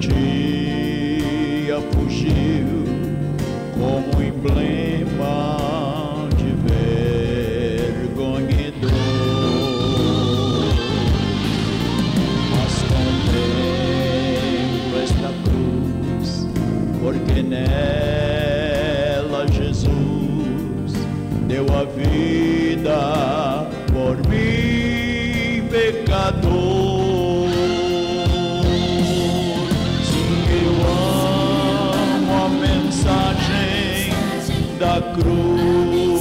dia fugiu como emblema de vergonha e dor, mas contemplo esta cruz, porque nela Jesus deu a vida por mim, pecador. Sim, eu amo a mensagem da cruz,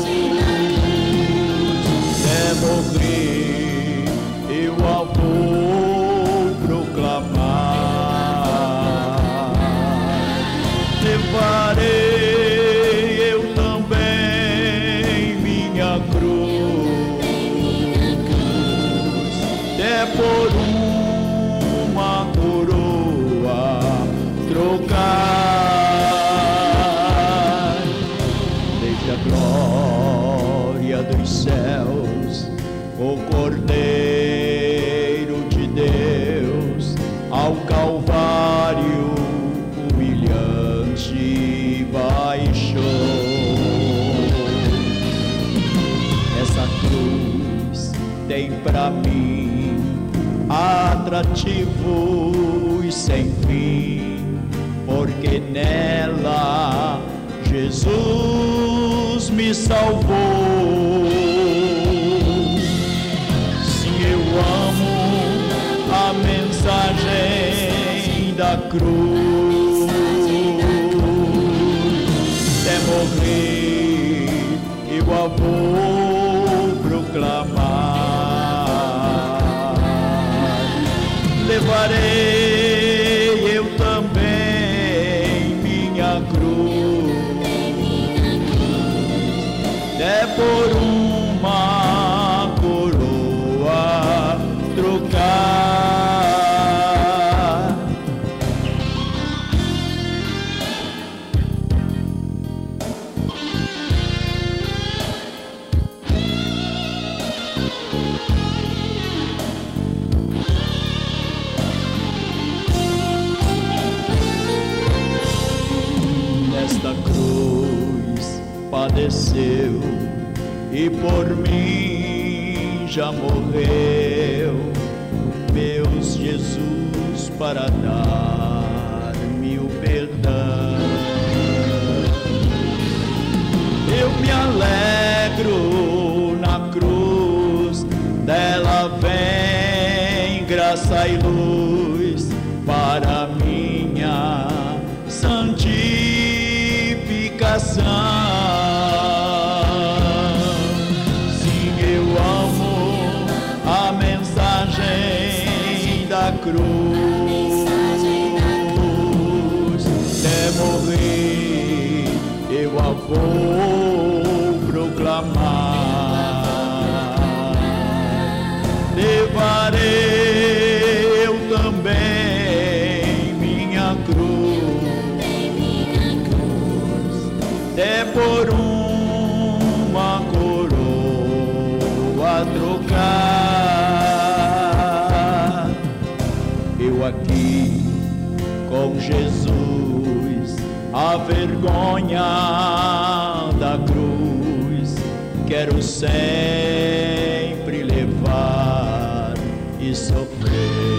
é morrer, eu a vou proclamar. Levarei eu também minha cruz, é por uma coroa trocar. Desde a glória dos céus, o Cordeiro de Deus ao Calvário humilhante baixou. Essa cruz tem pra mim atrativos sem fim, porque nela Jesus me salvou. Sim, eu amo a mensagem da cruz, até morrer eu a vou proclamar. Levarei eu também minha cruz, é por uma coroa trocar. Nesta cruz padeceu e por mim já morreu, meus Jesus, para dar-me o perdão. Eu me alegro na cruz, dela vem graça e luz para minha santificação. Sim, eu amo a mensagem da cruz, até morrer eu a vou proclamar. Levarei eu também minha cruz, é por uma coroa trocar. Eu aqui com Jesus, a vergonha da cruz quero sempre levar e sofrer.